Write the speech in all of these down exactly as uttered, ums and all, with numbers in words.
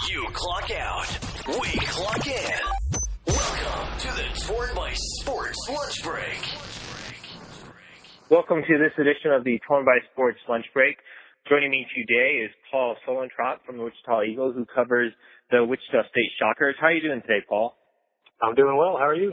You clock out. We clock in. Welcome to the Torn by Sports Lunch Break. Welcome to this edition of the Torn by Sports Lunch Break. Joining me today is Paul Solentrot from the Wichita Eagles, who covers the Wichita State Shockers. How are you doing today, Paul? I'm doing well. How are you?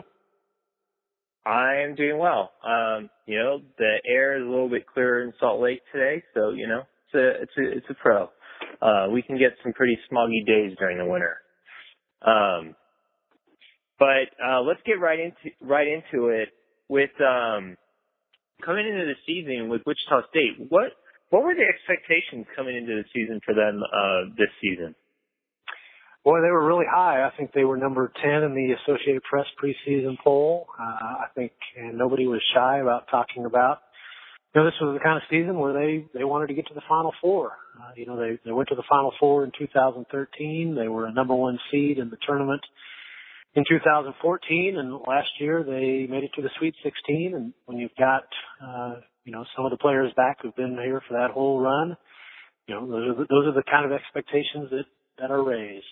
I am doing well. Um, you know, the air is a little bit clearer in Salt Lake today, so, you know, it's a, it's a, it's a pro. Uh, we can get some pretty smoggy days during the winter. Um, but, uh, let's get right into, right into it with, um, coming into the season with Wichita State. What, what were the expectations coming into the season for them, uh, this season? Boy, they were really high. I think they were number ten in the Associated Press preseason poll. Uh, I think, and nobody was shy about talking about, you know, this was the kind of season where they, they wanted to get to the Final Four. Uh, you know, they, they went to the Final Four in two thousand thirteen. They were a number one seed in the tournament in two thousand fourteen, and last year they made it to the Sweet sixteen. And when you've got, uh, you know, some of the players back who've been here for that whole run, you know, those are the, those are the kind of expectations that, that are raised.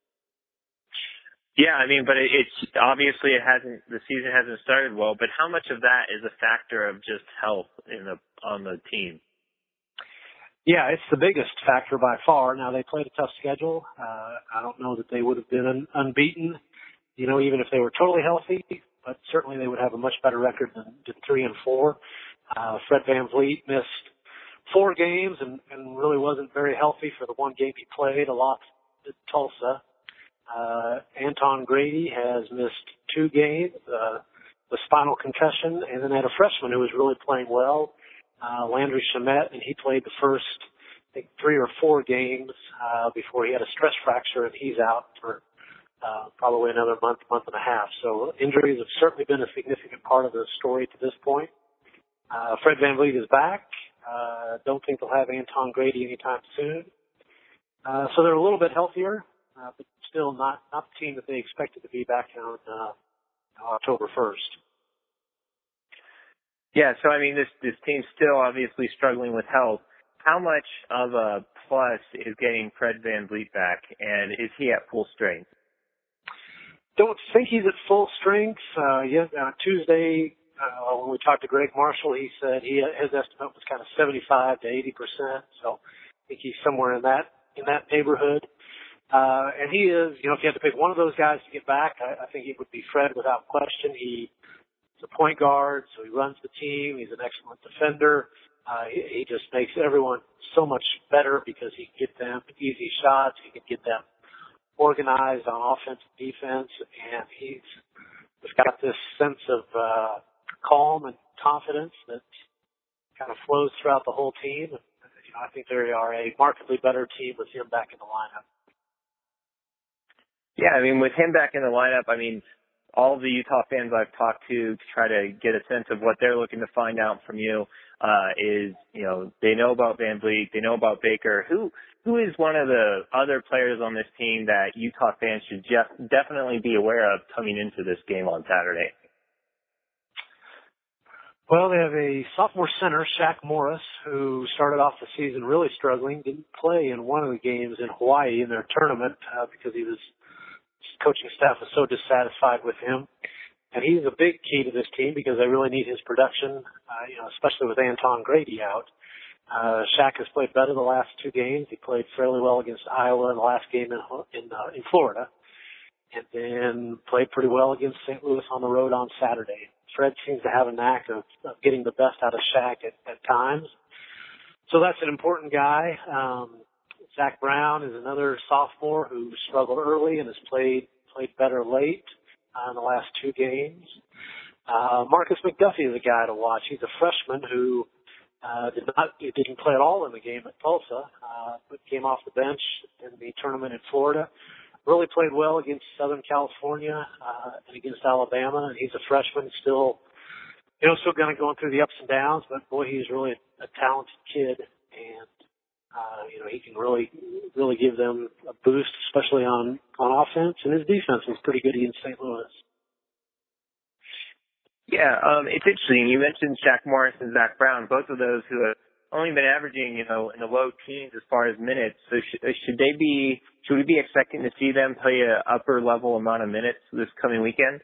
Yeah, I mean, but it, it's obviously it hasn't, the season hasn't started well, but how much of that is a factor of just health in the, on the team? Yeah, it's the biggest factor by far. Now, they played a tough schedule. Uh, I don't know that they would have been un- unbeaten, you know, even if they were totally healthy, but certainly they would have a much better record than, than three and four. Uh, Fred VanVleet missed four games and, and really wasn't very healthy for the one game he played, a lot at Tulsa. Uh, Anton Grady has missed two games, uh, with spinal concussion, and then had a freshman who was really playing well, uh, Landry Shamet, and he played the first, I think, three or four games, uh, before he had a stress fracture, and he's out for, uh, probably another month, month and a half. So injuries have certainly been a significant part of the story to this point. Uh, Fred VanVleet is back. Uh, don't think they'll have Anton Grady anytime soon. Uh, so they're a little bit healthier. Uh, but still not, not the team that they expected to be back on uh, October first. Yeah, so I mean, this this team's still obviously struggling with health. How much of a plus is getting Fred VanVleet back, and is he at full strength? Don't think he's at full strength. Uh, yes, uh, Tuesday, uh, when we talked to Greg Marshall, he said he his estimate was kind of seventy-five to eighty percent. So I think he's somewhere in that in that neighborhood. Uh, and he is, you know, if you had to pick one of those guys to get back, I, I think it would be Fred without question. He's a point guard, so he runs the team. He's an excellent defender. Uh, he, he just makes everyone so much better because he can get them easy shots. He can get them organized on offense and defense. And he's just got this sense of, uh, calm and confidence that kind of flows throughout the whole team. You know, I think they are a markedly better team with him back in the lineup. Yeah, I mean, with him back in the lineup, I mean, all of the Utah fans I've talked to to try to get a sense of what they're looking to find out from you uh, is, you know, they know about VanVleet, they know about Baker. Who who is one of the other players on this team that Utah fans should just definitely be aware of coming into this game on Saturday? Well, they have a sophomore center, Shaq Morris, who started off the season really struggling, didn't play in one of the games in Hawaii in their tournament uh, because he was coaching staff was so dissatisfied with him. And he's a big key to this team because they really need his production, uh, you know, especially with Anton Grady out. Uh, Shaq has played better the last two games. He played fairly well against Iowa in the last game in, in, uh, in Florida. And then played pretty well against Saint Louis on the road on Saturday. Fred seems to have a knack of, of getting the best out of Shaq at, at times. So that's an important guy. Um, Zach Brown is another sophomore who struggled early and has played played better late uh, in the last two games. Uh, Marcus McDuffie is a guy to watch. He's a freshman who uh, did not he didn't play at all in the game at Tulsa, uh, but came off the bench in the tournament in Florida. Really played well against Southern California uh, and against Alabama, and he's a freshman still, you know, still kind of going through the ups and downs. But boy, he's really a, a talented kid, and Uh, you know, he can really, really give them a boost, especially on, on offense. And his defense was pretty good against Saint Louis. Yeah, um, it's interesting. You mentioned Shaq Morris and Zach Brown, both of those who have only been averaging, you know, in the low teens as far as minutes. So sh- should they be, should we be expecting to see them play a upper level amount of minutes this coming weekend?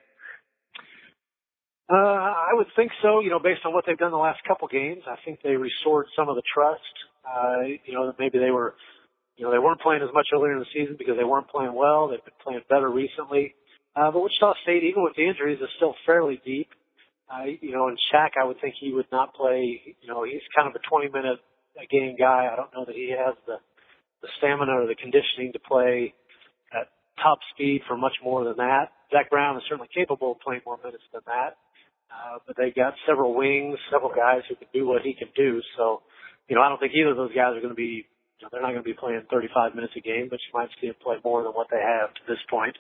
Uh, I would think so, you know, based on what they've done the last couple games. I think they restored some of the trust. Uh, you know, that maybe they were, you know, they weren't playing as much earlier in the season because they weren't playing well. They've been playing better recently. Uh, but Wichita State, even with the injuries, is still fairly deep. Uh, you know, and Shaq, I would think he would not play, you know, he's kind of a twenty minute a game guy. I don't know that he has the, the stamina or the conditioning to play at top speed for much more than that. Zach Brown is certainly capable of playing more minutes than that. Uh, but they've got several wings, several guys who can do what he can do. So, you know, I don't think either of those guys are going to be, you know, they're not going to be playing thirty-five minutes a game, but you might see them play more than what they have to this point.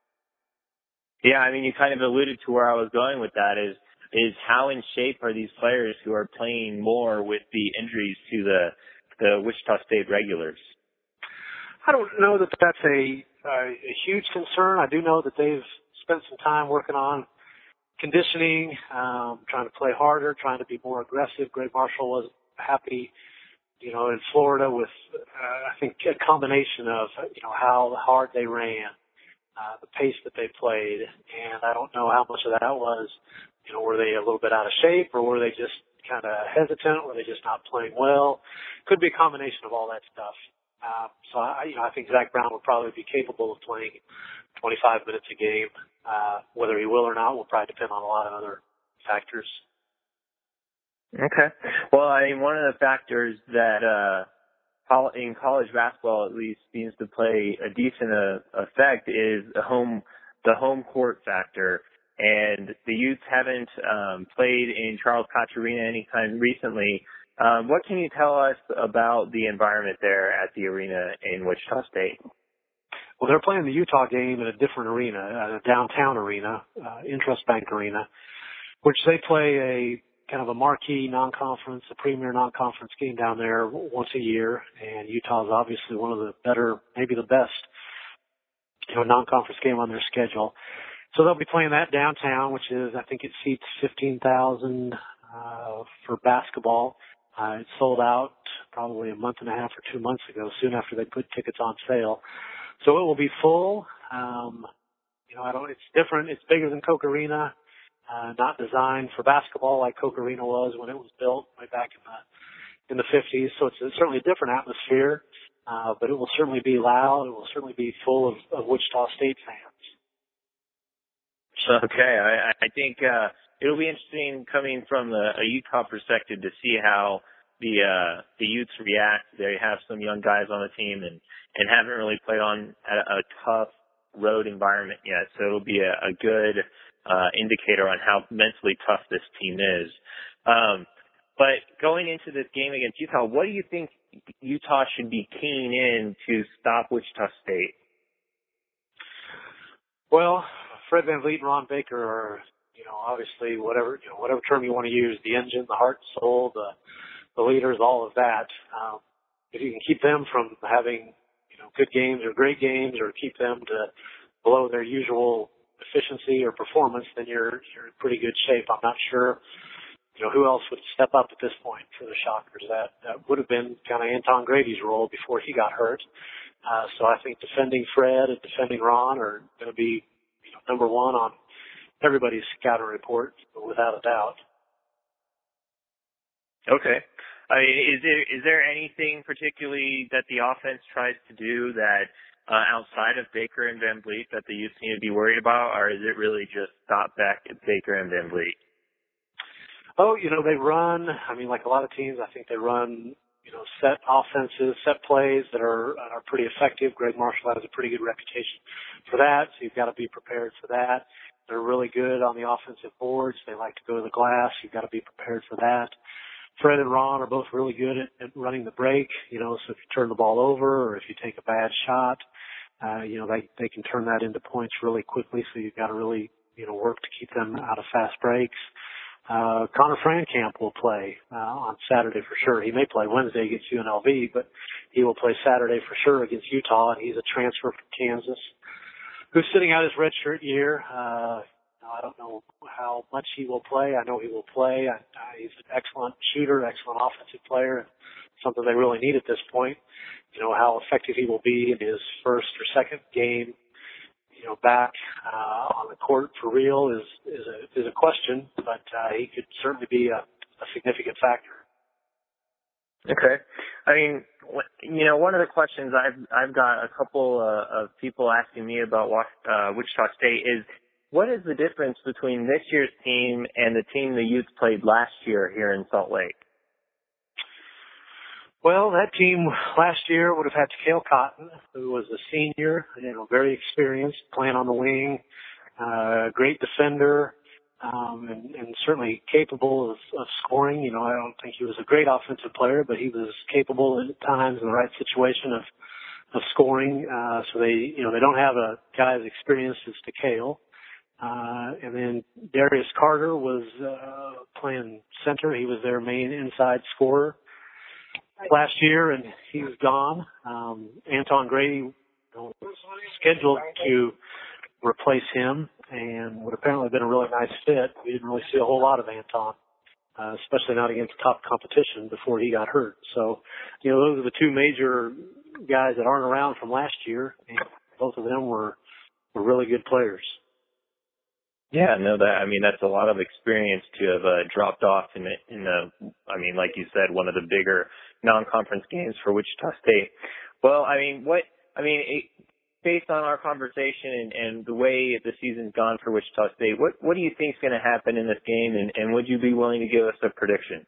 Yeah, I mean, you kind of alluded to where I was going with that is, is how in shape are these players who are playing more with the injuries to the, the Wichita State regulars? I don't know that that's a, uh, a huge concern. I do know that they've spent some time working on conditioning, um, trying to play harder, trying to be more aggressive. Greg Marshall was happy, you know, in Florida with, uh, I think, a combination of, you know, how hard they ran, uh, the pace that they played. And I don't know how much of that was, you know, were they a little bit out of shape or were they just kind of hesitant? Were they just not playing well? Could be a combination of all that stuff. Uh, so I, you know, I think Zach Brown would probably be capable of playing twenty-five minutes a game. Uh, whether he will or not will probably depend on a lot of other factors. Okay. Well, I mean, one of the factors that, uh, in college basketball at least seems to play a decent uh, effect is the home, the home court factor. And the Utes haven't, um, played in Charles Koch Arena anytime recently. Um, what can you tell us about the environment there at the arena in Wichita State? Well, they're playing the Utah game in a different arena, a downtown arena, uh, Intrust Bank Arena, which they play a kind of a marquee non-conference, a premier non-conference game down there once a year. And Utah is obviously one of the better, maybe the best, you know, non-conference game on their schedule. So they'll be playing that downtown, which is, I think it seats fifteen thousand, uh, for basketball. Uh, it sold out probably a month and a half or two months ago, soon after they put tickets on sale. So it will be full. Um, you know, I don't, it's different. It's bigger than Koch Arena, uh, not designed for basketball like Koch Arena was when it was built way back in the, in the fifties. So it's a, certainly a different atmosphere, uh, but it will certainly be loud. It will certainly be full of, of Wichita State fans. Okay. I, I think, uh, it'll be interesting coming from the, a Utah perspective to see how the, uh, the Utes react. They have some young guys on the team and, and haven't really played on a, a tough road environment yet. So it'll be a, a good, uh, indicator on how mentally tough this team is. Um, but going into this game against Utah, what do you think Utah should be keying in to stop Wichita State? Well, Fred VanVleet and Ron Baker are, you know, obviously whatever, you know, whatever term you want to use, the engine, the heart, soul, the, the leaders, all of that. Um, if you can keep them from having, you know, good games or great games or keep them to below their usual efficiency or performance, then you're, you're in pretty good shape. I'm not sure, you know, who else would step up at this point for the Shockers. That, that would have been kind of Anton Grady's role before he got hurt. Uh, so I think defending Fred and defending Ron are going to be, you know, number one on everybody's scouting report, without a doubt. Okay. I mean, is there is there anything particularly that the offense tries to do that uh, outside of Baker and VanVleet that the Utes need to be worried about, or is it really just stop back at Baker and VanVleet? Oh, you know, they run. I mean, like a lot of teams, I think they run, you know, set offenses, set plays that are are pretty effective. Greg Marshall has a pretty good reputation for that, so you've got to be prepared for that. They're really good on the offensive boards. They like to go to the glass. You've got to be prepared for that. Fred and Ron are both really good at, at running the break, you know, so if you turn the ball over or if you take a bad shot, uh, you know, they, they can turn that into points really quickly, so you've got to really, you know, work to keep them out of fast breaks. Uh, Connor Frankamp will play, uh, on Saturday for sure. He may play Wednesday against U N L V, but he will play Saturday for sure against Utah, and he's a transfer from Kansas who's sitting out his redshirt year. Uh, know, I don't know how much he will play. I know he will play. I, I, he's an excellent shooter, excellent offensive player, something they really need at this point. You know, how effective he will be in his first or second game, you know, back uh, on the court for real is is a, is a question, but uh, he could certainly be a, a significant factor. Okay. I mean, you know, one of the questions I've I've got a couple uh, of people asking me about uh, Wichita State is, what is the difference between this year's team and the team the Utes played last year here in Salt Lake? Well, that team last year would have had Cale Cotton, who was a senior, you know, very experienced, playing on the wing, uh, great defender, um, and, and certainly capable of, of scoring. You know, I don't think he was a great offensive player, but he was capable at times in the right situation of of scoring. Uh, so they, you know, they don't have a guy as experienced as Cale. Uh, and then Darius Carter was uh, playing center. He was their main inside scorer last year, and he was gone. Um, Anton Grady, you know, scheduled to replace him, and would apparently have been a really nice fit. We didn't really see a whole lot of Anton, uh, especially not against top competition before he got hurt. So, you know, those are the two major guys that aren't around from last year, and both of them were were really good players. Yeah, no, that, I mean, that's a lot of experience to have uh, dropped off in the, in the, I mean, like you said, one of the bigger non-conference games for Wichita State. Well, I mean, what, I mean, it, based on our conversation and, and the way the season's gone for Wichita State, what, what do you think is going to happen in this game, and, and would you be willing to give us a prediction?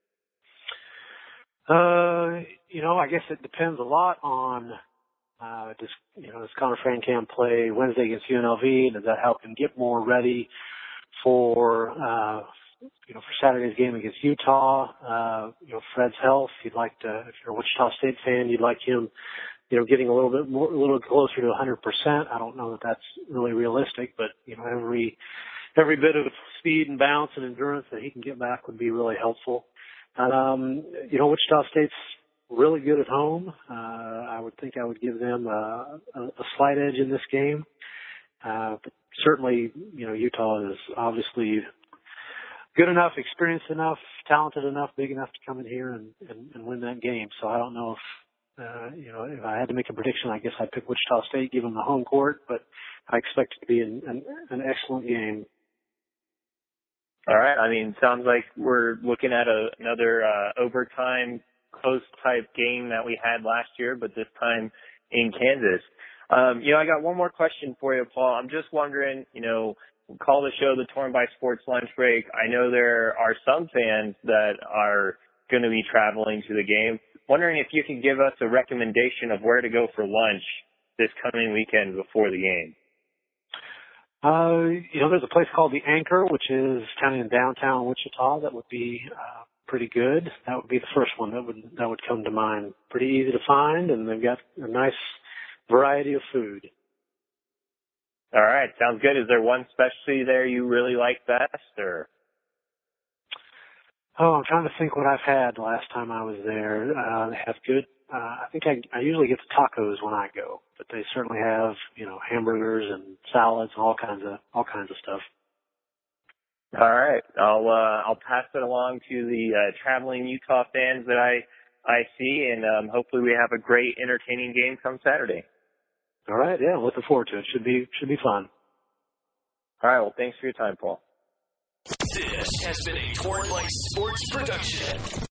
Uh, you know, I guess it depends a lot on, Uh, does, you know, does Connor Francam play Wednesday against U N L V? Does that help him get more ready for, uh, you know, for Saturday's game against Utah? Uh, you know, Fred's health. You'd like to, if you're a Wichita State fan, you'd like him, you know, getting a little bit more, a little closer to one hundred percent. I don't know that that's really realistic, but, you know, every, every bit of speed and bounce and endurance that he can get back would be really helpful. Um, you know, Wichita State's really good at home. Uh, I would think I would give them a, a, a slight edge in this game. Uh, but certainly, you know, Utah is obviously good enough, experienced enough, talented enough, big enough to come in here and, and, and win that game. So I don't know if, uh, you know, if I had to make a prediction, I guess I'd pick Wichita State, give them the home court, but I expect it to be an, an, an excellent game. All right. I mean, sounds like we're looking at a, another uh, overtime close type game that we had last year, but this time in Kansas. Um, you know, I got one more question for you, Paul. I'm just wondering, you know, we call the show the Torn by Sports Lunch Break. I know there are some fans that are going to be traveling to the game. Wondering if you could give us a recommendation of where to go for lunch this coming weekend before the game. Uh, you know, there's a place called the Anchor, which is kind of in downtown Wichita. That would be uh, pretty good. That would be the first one that would that would come to mind. Pretty easy to find, and they've got a nice variety of food. All right, sounds good. Is there one specialty there you really like best, or? Oh, I'm trying to think what I've had last time I was there. Uh, they have good. Uh, I think I, I usually get the tacos when I go, but they certainly have, you know, hamburgers and salads and all kinds of all kinds of stuff. All right, I'll uh, I'll pass it along to the uh, traveling Utah fans that I I see, and um, hopefully we have a great, entertaining game come Saturday. All right, yeah, looking forward to it. Should be should be fun. All right, well, thanks for your time, Paul. This has been a Torn by Sports production.